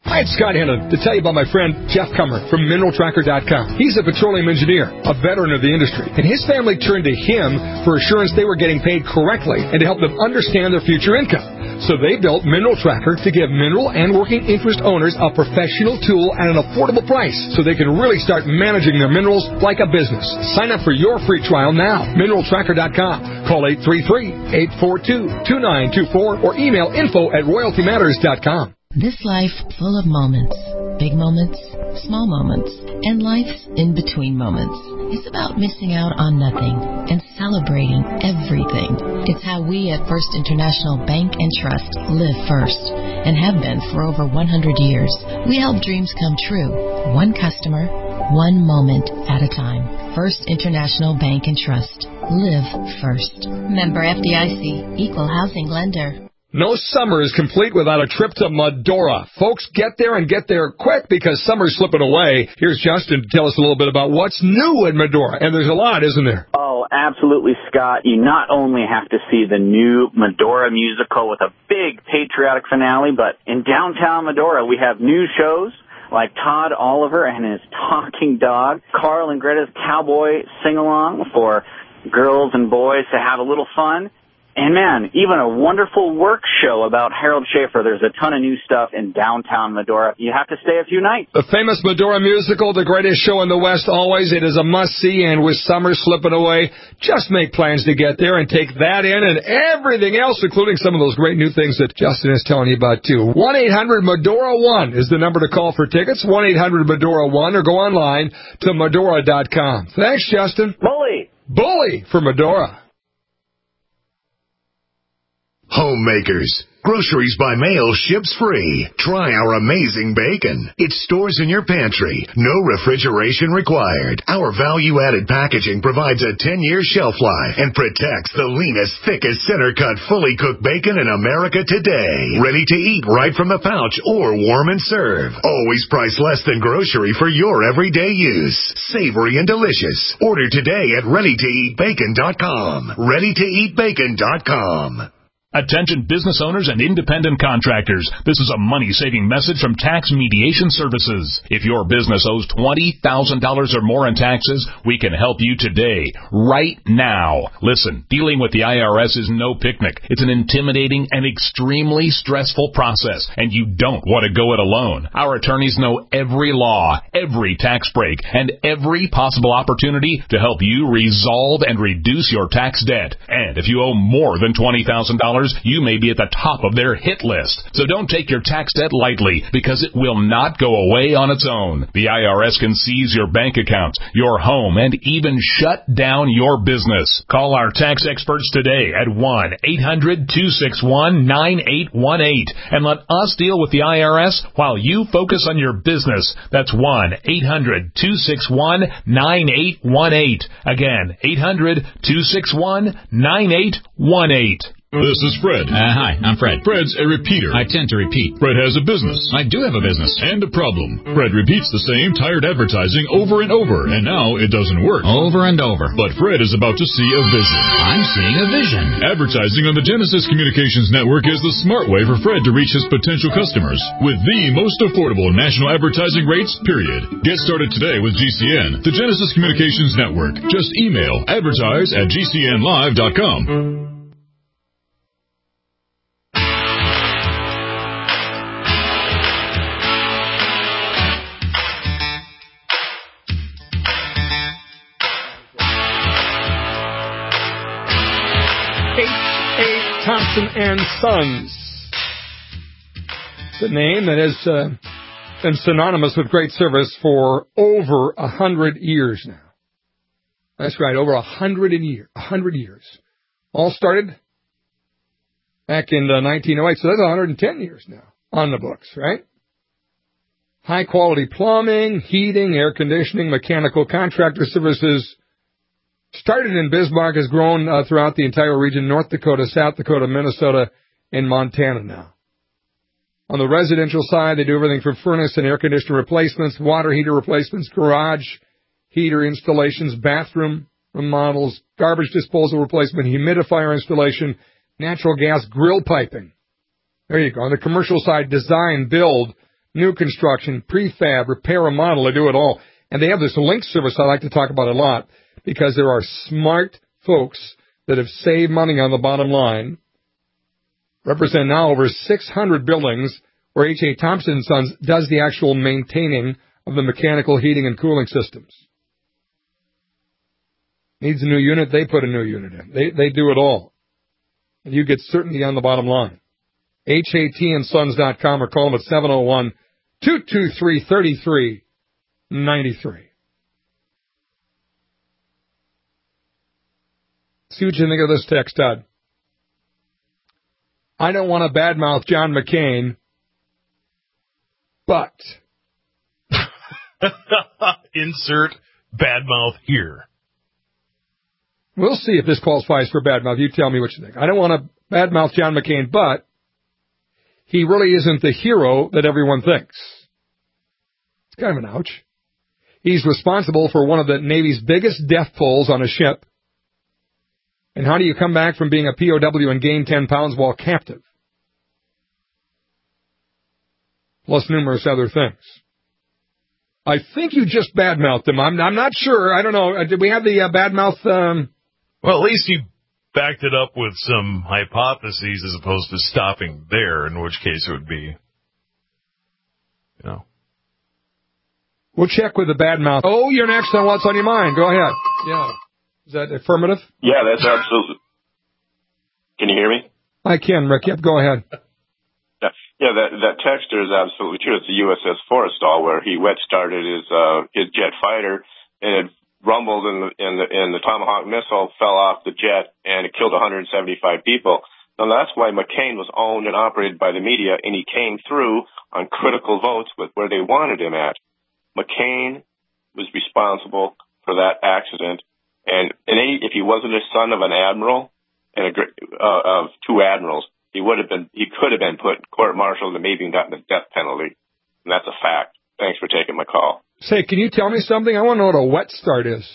Speaker 2: Hi, it's Scott Hennon to tell you about my friend Jeff Kummer from Mineral Tracker dot com. He's a petroleum engineer, a veteran of the industry, and his family turned to him for assurance they were getting paid correctly and to help them understand their future income. So they built Mineral Tracker to give mineral and working interest owners a professional tool at an affordable price so they can really start managing their minerals like a business. Sign up for your free trial now. Mineral Tracker dot com. Call eight three three, eight four two, two nine two four or email info at royalty matters dot com.
Speaker 3: This life full of moments, big moments, small moments, and life's in-between moments. It's about missing out on nothing and celebrating everything. It's how we at First International Bank and Trust live first and have been for over one hundred years. We help dreams come true, one customer, one moment at a time. First International Bank and Trust. Live first. Member F D I C. Equal Housing Lender.
Speaker 2: No summer is complete without a trip to Medora. Folks, get there and get there quick because summer's slipping away. Here's Justin to tell us a little bit about what's new in Medora. And there's a lot, isn't there?
Speaker 22: Oh, absolutely, Scott. You not only have to see the new Medora musical with a big patriotic finale, but in downtown Medora, we have new shows like Todd Oliver and his talking dog, Carl and Greta's cowboy sing-along for girls and boys to have a little fun. And, man, even a wonderful work show about Harold Schaefer. There's a ton of new stuff in downtown Medora. You have to stay a few nights.
Speaker 2: The famous Medora musical, the greatest show in the West always. It is a must-see, and with summer slipping away, just make plans to get there and take that in and everything else, including some of those great new things that Justin is telling you about, too. one eight hundred Medora one is the number to call for tickets, one eight hundred Medora one, or go online to Medora dot com. Thanks, Justin.
Speaker 22: Bully.
Speaker 2: Bully for Medora.
Speaker 1: Homemakers. Groceries by mail ships free. Try our amazing bacon. It stores in your pantry. No refrigeration required. Our value-added packaging provides a ten-year shelf life and protects the leanest, thickest, center-cut, fully cooked bacon in America today. Ready to eat right from the pouch or warm and serve. Always priced less than grocery for your everyday use. Savory and delicious. Order today at ready to eat bacon dot com. ready to eat bacon dot com.
Speaker 23: Attention business owners and independent contractors. This is a money-saving message from Tax Mediation Services. If your business owes twenty thousand dollars or more in taxes, we can help you today, right now. Listen, dealing with the I R S is no picnic. It's an intimidating and extremely stressful process, and you don't want to go it alone. Our attorneys know every law, every tax break, and every possible opportunity to help you resolve and reduce your tax debt. And if you owe more than twenty thousand dollars, you may be at the top of their hit list. So don't take your tax debt lightly, because it will not go away on its own. The I R S can seize your bank accounts, your home, and even shut down your business. Call our tax experts today at one eight hundred two six one nine eight one eight and let us deal with the I R S while you focus on your business. That's one eight hundred two six one nine eight one eight. Again, eight hundred two six one nine eight one eight.
Speaker 24: This is Fred.
Speaker 25: Uh, hi, I'm Fred.
Speaker 24: Fred's a repeater.
Speaker 25: I tend to repeat.
Speaker 24: Fred has a business.
Speaker 25: I do have a business.
Speaker 24: And a problem. Fred repeats the same tired advertising over and over, and now it doesn't work.
Speaker 25: Over and over.
Speaker 24: But Fred is about to see a vision.
Speaker 25: I'm seeing a vision.
Speaker 24: Advertising on the Genesis Communications Network is the smart way for Fred to reach his potential customers with the most affordable national advertising rates, period. Get started today with G C N, the Genesis Communications Network. Just email advertise at G C N live dot com.
Speaker 2: Thompson and Sons. It's a name that has uh, been synonymous with great service for over a hundred years now. That's right, over a hundred year, a hundred years. All started back in uh, nineteen oh eight, so that's one hundred ten years now on the books, right? High quality plumbing, heating, air conditioning, mechanical contractor services. Started in Bismarck, has grown uh, throughout the entire region, North Dakota, South Dakota, Minnesota, and Montana now. On the residential side, they do everything from furnace and air conditioner replacements, water heater replacements, garage heater installations, bathroom remodels, garbage disposal replacement, humidifier installation, natural gas grill piping. There you go. On the commercial side, design, build, new construction, prefab, repair, remodel. They do it all. And they have this link service I like to talk about a lot because there are smart folks that have saved money on the bottom line, represent now over six hundred buildings where H A. Thompson and Sons does the actual maintaining of the mechanical heating and cooling systems. Needs a new unit, they put a new unit in. They they do it all. And you get certainty on the bottom line. H A T and sons dot com or call them at seven oh one, two two three, three three nine three. See what you think of this text, Todd. I don't want to badmouth John McCain, but...
Speaker 4: Insert badmouth here.
Speaker 2: We'll see if this qualifies for badmouth. You tell me what you think. I don't want to badmouth John McCain, but he really isn't the hero that everyone thinks. It's kind of an ouch. He's responsible for one of the Navy's biggest death tolls on a ship. And how do you come back from being a P O W and gain ten pounds while captive? Plus numerous other things. I think you just badmouthed him. I'm, I'm not sure. I don't know. Did we have the uh, badmouth? Um...
Speaker 4: Well, at least he backed it up with some hypotheses as opposed to stopping there, in which case it would be, you know.
Speaker 2: We'll check with the badmouth. Oh, you're next on What's on Your Mind. Go ahead. Yeah. Is that affirmative?
Speaker 6: Yeah, that's absolutely. Can you hear me?
Speaker 2: I can, Rick. Yep, go ahead.
Speaker 6: Yeah, yeah that, that texter is absolutely true. It's the U S S Forrestal where he wet started his uh, his jet fighter and it rumbled and the, and the and the Tomahawk missile fell off the jet and it killed one hundred seventy-five people. Now that's why McCain was owned and operated by the media, and he came through on critical votes with where they wanted him at. McCain was responsible for that accident, and, and he, if he wasn't a son of an admiral and a, uh, of two admirals, he would have been, he could have been put in court-martialed and maybe gotten the death penalty. And that's a fact. Thanks for taking my call.
Speaker 2: Say, can you tell me something? I want to know what a wet start is.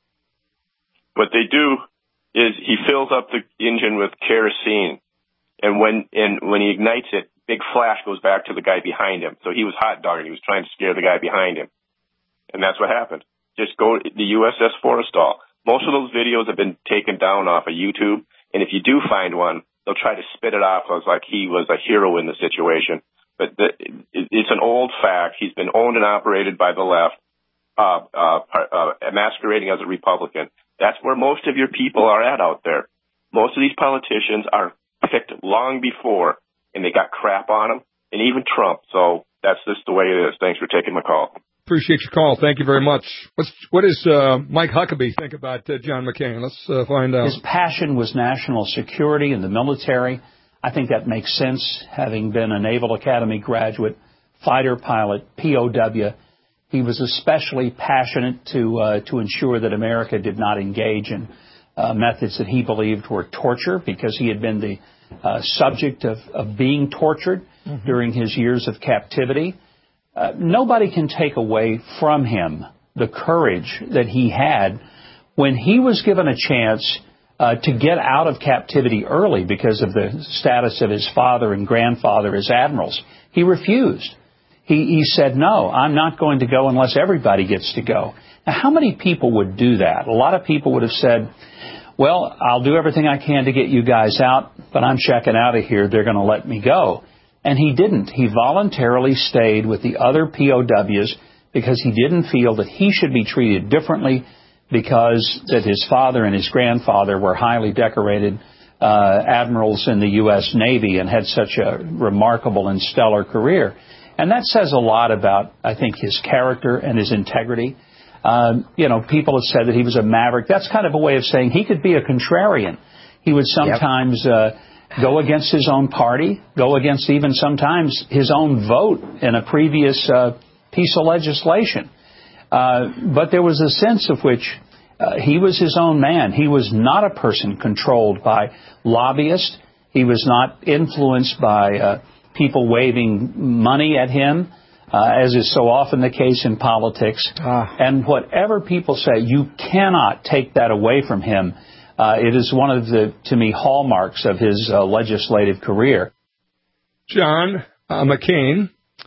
Speaker 6: What they do is he fills up the engine with kerosene, and when and when he ignites it, big flash goes back to the guy behind him. So he was hot dogging. He was trying to scare the guy behind him. And that's what happened. Just go to the U S S Forrestal. Most of those videos have been taken down off of YouTube, and if you do find one, they'll try to spit it off as like he was a hero in the situation. But the, it, it's an old fact. He's been owned and operated by the left, uh, uh, uh, masquerading as a Republican. That's where most of your people are at out there. Most of these politicians are picked long before, and they got crap on them, and even Trump. So that's just the way it is. Thanks for taking my call.
Speaker 2: Appreciate your call. Thank you very much. What's, what does uh, Mike Huckabee think about uh, John McCain? Let's uh, find out.
Speaker 7: His passion was national security and the military. I think that makes sense, having been a Naval Academy graduate, fighter pilot, P O W. He was especially passionate to uh, to ensure that America did not engage in uh, methods that he believed were torture, because he had been the uh, subject of, of being tortured mm-hmm. during his years of captivity. Uh, nobody can take away from him the courage that he had when he was given a chance uh, to get out of captivity early because of the status of his father and grandfather as admirals. He refused. He, he said, no, I'm not going to go unless everybody gets to go. Now, how many people would do that? A lot of people would have said, well, I'll do everything I can to get you guys out, but I'm checking out of here. They're going to let me go. And he didn't. He voluntarily stayed with the other P O Ws because he didn't feel that he should be treated differently because that his father and his grandfather were highly decorated uh, admirals in the U S Navy and had such a remarkable and stellar career. And that says a lot about, I think, his character and his integrity. Um, you know, people have said that he was a maverick. That's kind of a way of saying he could be a contrarian. He would sometimes yep. uh, go against his own party, go against even sometimes his own vote in a previous uh, piece of legislation. Uh, but there was a sense of which uh, he was his own man. He was not a person controlled by lobbyists. He was not influenced by uh, people waving money at him, uh, as is so often the case in politics. Ah. And whatever people say, you cannot take that away from him. Uh, it is one of the, to me, hallmarks of his uh, legislative career.
Speaker 2: John uh, McCain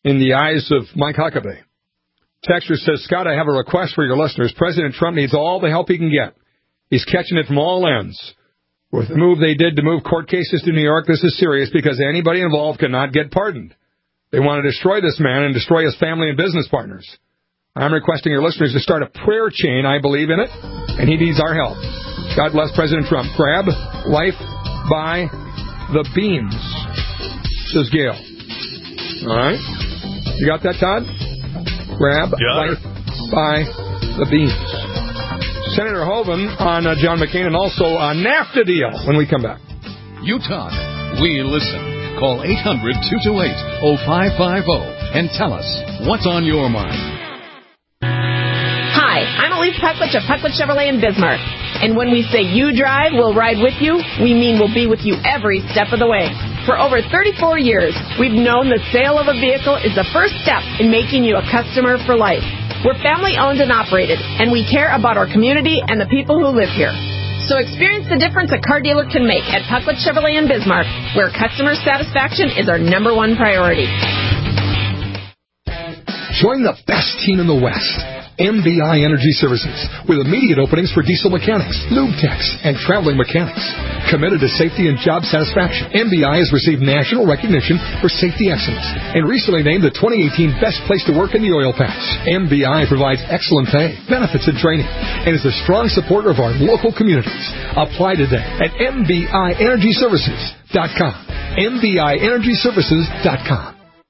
Speaker 2: in the eyes of Mike Huckabee. Texter says, Scott, I have a request for your listeners. President Trump needs all the help he can get. He's catching it from all ends. With the move they did to move court cases to New York, this is serious because anybody involved cannot get pardoned. They want to destroy this man and destroy his family and business partners. I'm requesting your listeners to start a prayer chain. I believe in it, and he needs our help. God bless President Trump. Grab life by the beans, says Gail. All right? You got that, Todd? Grab life by the beans. Senator Hoeven on uh, John McCain and also a NAFTA deal when we come back.
Speaker 5: You talk, we listen. Call eight hundred, two two eight, oh five five oh and tell us what's on your mind.
Speaker 8: Hi, I'm Elise Pucklich of Pucklich Chevrolet in Bismarck. And when we say you drive, we'll ride with you, we mean we'll be with you every step of the way. For over thirty-four years, we've known the sale of a vehicle is the first step in making you a customer for life. We're family-owned and operated, and we care about our community and the people who live here. So experience the difference a car dealer can make at Pucklich Chevrolet in Bismarck, where customer satisfaction is our number one priority.
Speaker 2: Join the best team in the West. M B I Energy Services, with immediate openings for diesel mechanics, lube techs, and traveling mechanics. Committed to safety and job satisfaction, M B I has received national recognition for safety excellence and recently named the twenty eighteen Best Place to Work in the Oil Patch. M B I provides excellent pay, benefits, and training, and is a strong supporter of our local communities. Apply today at M B I Energy Services dot com. M B I Energy Services dot com.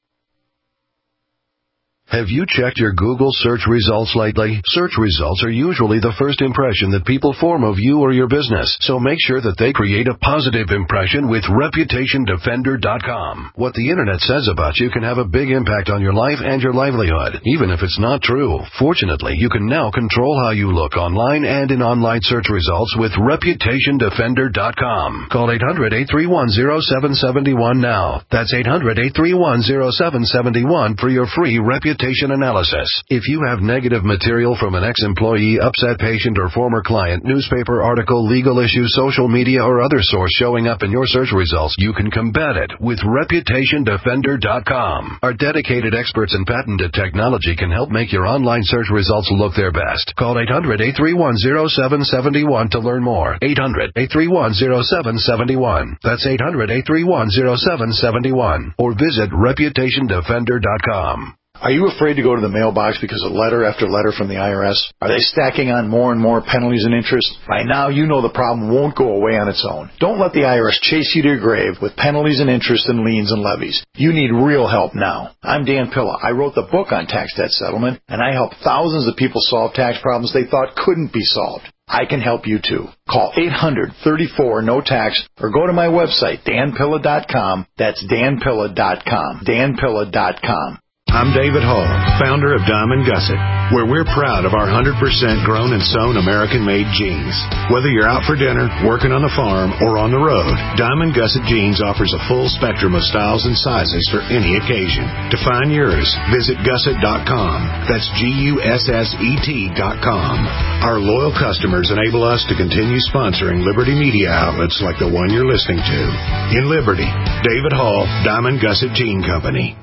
Speaker 9: Have you checked your Google search results lately? Search results are usually the first impression that people form of you or your business, so make sure that they create a positive impression with Reputation Defender dot com. What the Internet says about you can have a big impact on your life and your livelihood, even if it's not true. Fortunately, you can now control how you look online and in online search results with Reputation Defender dot com. Call eight hundred, eight three one, oh seven seven one now. That's eight hundred, eight three one, oh seven seven one for your free Reputation analysis. If you have negative material from an ex-employee, upset patient, or former client, newspaper article, legal issue, social media, or other source showing up in your search results, you can combat it with Reputation Defender dot com. Our dedicated experts in patented technology can help make your online search results look their best. Call eight hundred, eight three one, oh seven seven one to learn more. eight hundred, eight three one, oh seven seven one. That's eight hundred, eight three one, oh seven seven one. Or visit Reputation Defender dot com.
Speaker 10: Are you afraid to go to the mailbox because of letter after letter from the I R S? Are they stacking on more and more penalties and interest? By now, you know the problem won't go away on its own. Don't let the I R S chase you to your grave with penalties and interest and liens and levies. You need real help now. I'm Dan Pilla. I wrote the book on tax debt settlement, and I help thousands of people solve tax problems they thought couldn't be solved. I can help you too. Call eight hundred, thirty-four, no tax or go to my website, Dan Pilla dot com. That's Dan Pilla dot com. Dan Pilla dot com.
Speaker 1: I'm David Hall, founder of Diamond Gusset, where we're proud of our one hundred percent grown and sewn American-made jeans. Whether you're out for dinner, working on the farm, or on the road, Diamond Gusset Jeans offers a full spectrum of styles and sizes for any occasion. To find yours, visit gusset dot com. That's G U S S E T dot com. Our loyal customers enable us to continue sponsoring Liberty media outlets like the one you're listening to. In Liberty, David Hall, Diamond Gusset Jean Company.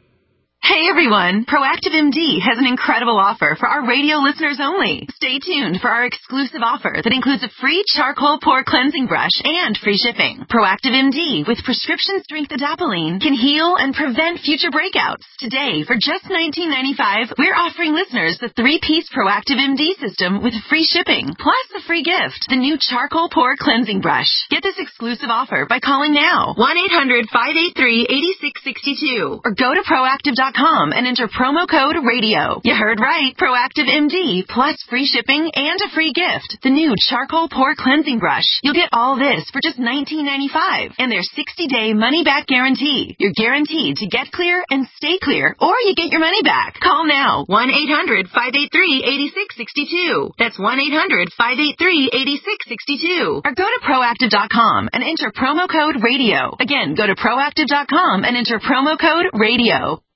Speaker 11: Hey everyone, Proactive M D has an incredible offer for our radio listeners only. Stay tuned for our exclusive offer that includes a free charcoal pore cleansing brush and free shipping. Proactive M D with prescription strength adapalene can heal and prevent future breakouts. Today, for just nineteen ninety-five dollars, we're offering listeners the three-piece Proactive M D system with free shipping, plus a free gift, the new charcoal pore cleansing brush. Get this exclusive offer by calling now, one eight hundred, five eight three, eight six six two, or go to proactive dot com and enter promo code radio. You heard right. Proactive M D plus free shipping and a free gift. The new charcoal pore cleansing brush. You'll get all this for just nineteen ninety-five dollars and their sixty day money back guarantee. You're guaranteed to get clear and stay clear, or you get your money back. Call now, one eight hundred, five eight three, eight six six two. That's one eight hundred, five eight three, eight six six two. Or go to proactive dot com and enter promo code radio. Again, go to proactive dot com and enter promo code radio.